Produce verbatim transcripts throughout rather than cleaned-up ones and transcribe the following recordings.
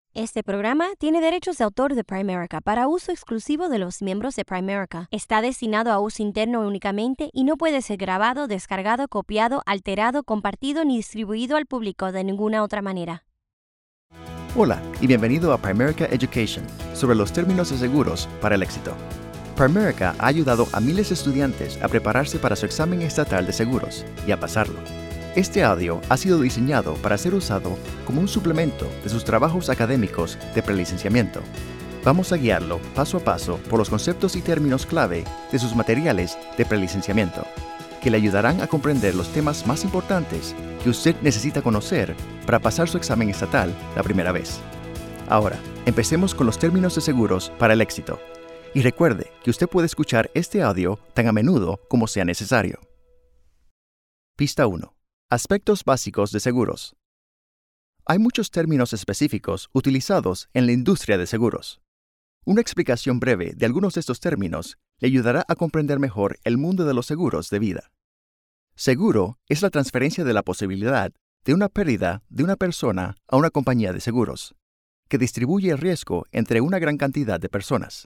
Este programa tiene derechos de autor de Primerica para uso exclusivo de los miembros de Primerica. Está destinado a uso interno únicamente y no puede ser grabado, descargado, copiado, alterado, compartido ni distribuido al público de ninguna otra manera. Hola y bienvenido a Primerica Education sobre los términos de seguros para el éxito. Primerica ha ayudado a miles de estudiantes a prepararse para su examen estatal de seguros y a pasarlo. Este audio ha sido diseñado para ser usado como un suplemento de sus trabajos académicos de prelicenciamiento. Vamos a guiarlo paso a paso por los conceptos y términos clave de sus materiales de prelicenciamiento, que le ayudarán a comprender los temas más importantes que usted necesita conocer para pasar su examen estatal la primera vez. Ahora, empecemos con los términos de seguros para el éxito. Y recuerde que usted puede escuchar este audio tan a menudo como sea necesario. Pista uno. Aspectos básicos de seguros. Hay muchos términos específicos utilizados en la industria de seguros. Una explicación breve de algunos de estos términos le ayudará a comprender mejor el mundo de los seguros de vida. Seguro es la transferencia de la posibilidad de una pérdida de una persona a una compañía de seguros, que distribuye el riesgo entre una gran cantidad de personas.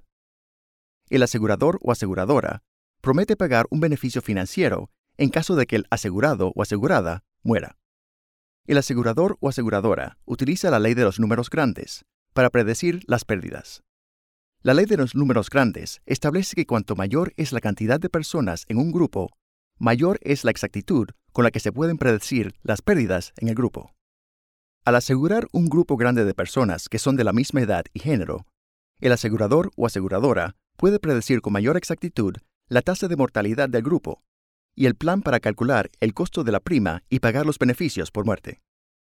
El asegurador o aseguradora promete pagar un beneficio financiero en caso de que el asegurado o asegurada muera. El asegurador o aseguradora utiliza la ley de los números grandes para predecir las pérdidas. La ley de los números grandes establece que cuanto mayor es la cantidad de personas en un grupo, mayor es la exactitud con la que se pueden predecir las pérdidas en el grupo. Al asegurar un grupo grande de personas que son de la misma edad y género, el asegurador o aseguradora puede predecir con mayor exactitud la tasa de mortalidad del grupo y el plan para calcular el costo de la prima y pagar los beneficios por muerte.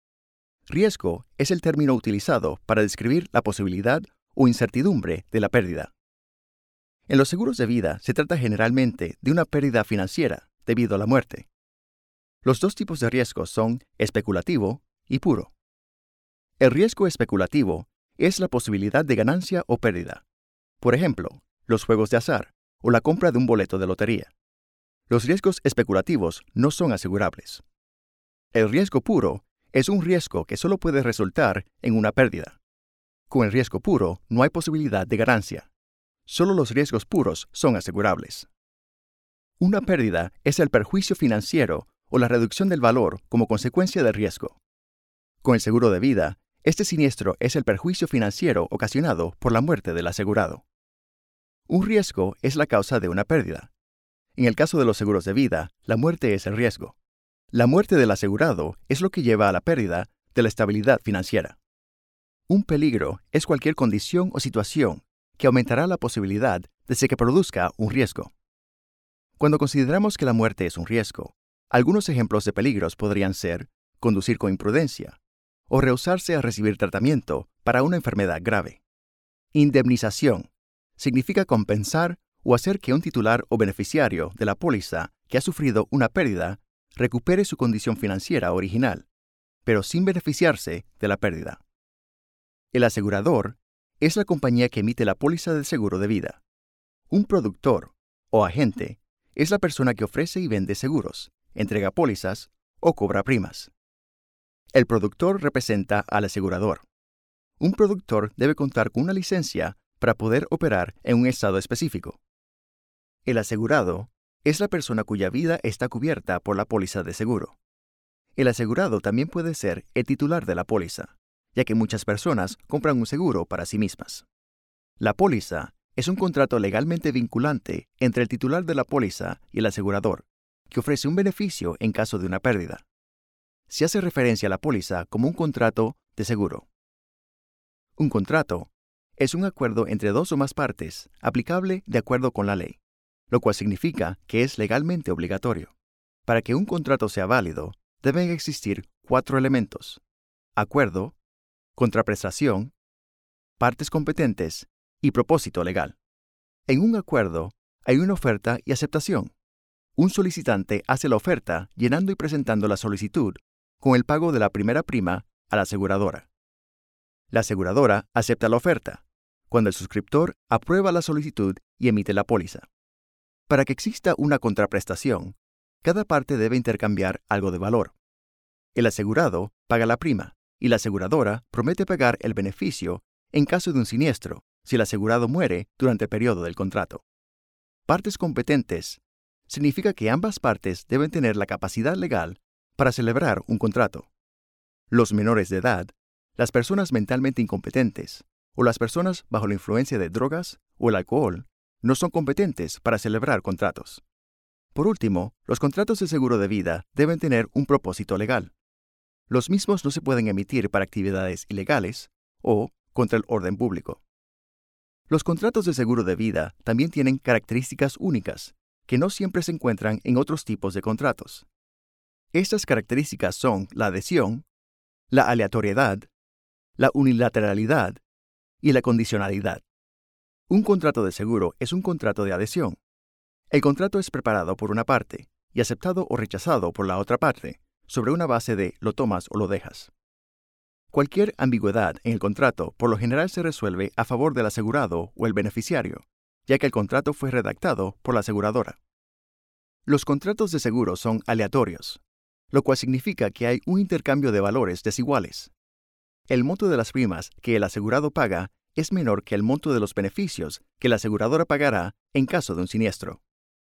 Riesgo es el término utilizado para describir la posibilidad o incertidumbre de la pérdida. En los seguros de vida se trata generalmente de una pérdida financiera debido a la muerte. Los dos tipos de riesgos son especulativo y puro. El riesgo especulativo es la posibilidad de ganancia o pérdida. Por ejemplo, los juegos de azar o la compra de un boleto de lotería. Los riesgos especulativos no son asegurables. El riesgo puro es un riesgo que solo puede resultar en una pérdida. Con el riesgo puro no hay posibilidad de ganancia. Solo los riesgos puros son asegurables. Una pérdida es el perjuicio financiero o la reducción del valor como consecuencia del riesgo. Con el seguro de vida, este siniestro es el perjuicio financiero ocasionado por la muerte del asegurado. Un riesgo es la causa de una pérdida. En el caso de los seguros de vida, la muerte es el riesgo. La muerte del asegurado es lo que lleva a la pérdida de la estabilidad financiera. Un peligro es cualquier condición o situación que aumentará la posibilidad de que produzca un riesgo. Cuando consideramos que la muerte es un riesgo, algunos ejemplos de peligros podrían ser conducir con imprudencia o rehusarse a recibir tratamiento para una enfermedad grave. Indemnización significa compensar o hacer que un titular o beneficiario de la póliza que ha sufrido una pérdida recupere su condición financiera original, pero sin beneficiarse de la pérdida. El asegurador es la compañía que emite la póliza de seguro de vida. Un productor o agente es la persona que ofrece y vende seguros, entrega pólizas o cobra primas. El productor representa al asegurador. Un productor debe contar con una licencia para poder operar en un estado específico. El asegurado es la persona cuya vida está cubierta por la póliza de seguro. El asegurado también puede ser el titular de la póliza, ya que muchas personas compran un seguro para sí mismas. La póliza es un contrato legalmente vinculante entre el titular de la póliza y el asegurador, que ofrece un beneficio en caso de una pérdida. Se hace referencia a la póliza como un contrato de seguro. Un contrato es un acuerdo entre dos o más partes, aplicable de acuerdo con la ley, lo cual significa que es legalmente obligatorio. Para que un contrato sea válido, deben existir cuatro elementos: acuerdo, contraprestación, partes competentes y propósito legal. En un acuerdo hay una oferta y aceptación. Un solicitante hace la oferta llenando y presentando la solicitud con el pago de la primera prima a la aseguradora. La aseguradora acepta la oferta cuando el suscriptor aprueba la solicitud y emite la póliza. Para que exista una contraprestación, cada parte debe intercambiar algo de valor. El asegurado paga la prima y la aseguradora promete pagar el beneficio en caso de un siniestro si el asegurado muere durante el periodo del contrato. Partes competentes significa que ambas partes deben tener la capacidad legal para celebrar un contrato. Los menores de edad, las personas mentalmente incompetentes o las personas bajo la influencia de drogas o el alcohol no son competentes para celebrar contratos. Por último, los contratos de seguro de vida deben tener un propósito legal. Los mismos no se pueden emitir para actividades ilegales o contra el orden público. Los contratos de seguro de vida también tienen características únicas que no siempre se encuentran en otros tipos de contratos. Estas características son la adhesión, la aleatoriedad, la unilateralidad y la condicionalidad. Un contrato de seguro es un contrato de adhesión. El contrato es preparado por una parte y aceptado o rechazado por la otra parte sobre una base de lo tomas o lo dejas. Cualquier ambigüedad en el contrato por lo general se resuelve a favor del asegurado o el beneficiario, ya que el contrato fue redactado por la aseguradora. Los contratos de seguro son aleatorios, lo cual significa que hay un intercambio de valores desiguales. El monto de las primas que el asegurado paga es menor que el monto de los beneficios que la aseguradora pagará en caso de un siniestro.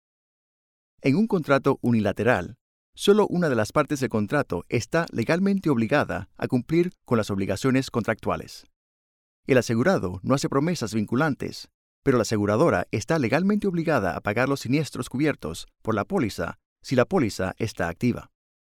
En un contrato unilateral, solo una de las partes del contrato está legalmente obligada a cumplir con las obligaciones contractuales. El asegurado no hace promesas vinculantes, pero la aseguradora está legalmente obligada a pagar los siniestros cubiertos por la póliza si la póliza está activa.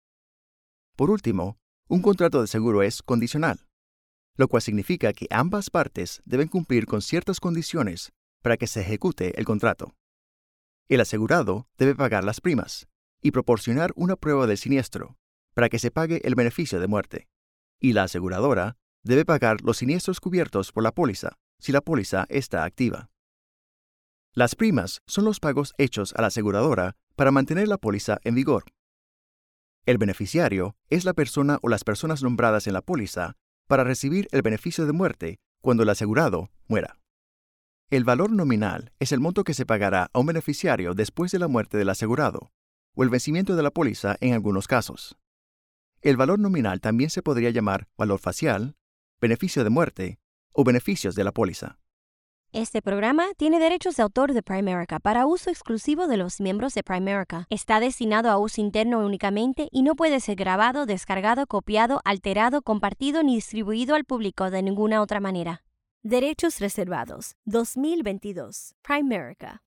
Por último, un contrato de seguro es condicional, lo cual significa que ambas partes deben cumplir con ciertas condiciones para que se ejecute el contrato. El asegurado debe pagar las primas y proporcionar una prueba del siniestro para que se pague el beneficio de muerte, y la aseguradora debe pagar los siniestros cubiertos por la póliza si la póliza está activa. Las primas son los pagos hechos a la aseguradora para mantener la póliza en vigor. El beneficiario es la persona o las personas nombradas en la póliza para recibir el beneficio de muerte cuando el asegurado muera. El valor nominal es el monto que se pagará a un beneficiario después de la muerte del asegurado, o el vencimiento de la póliza en algunos casos. El valor nominal también se podría llamar valor facial, beneficio de muerte o beneficios de la póliza. Este programa tiene derechos de autor de Primerica para uso exclusivo de los miembros de Primerica. Está destinado a uso interno únicamente y no puede ser grabado, descargado, copiado, alterado, compartido ni distribuido al público de ninguna otra manera. Derechos reservados. dos mil veintidós. Primerica.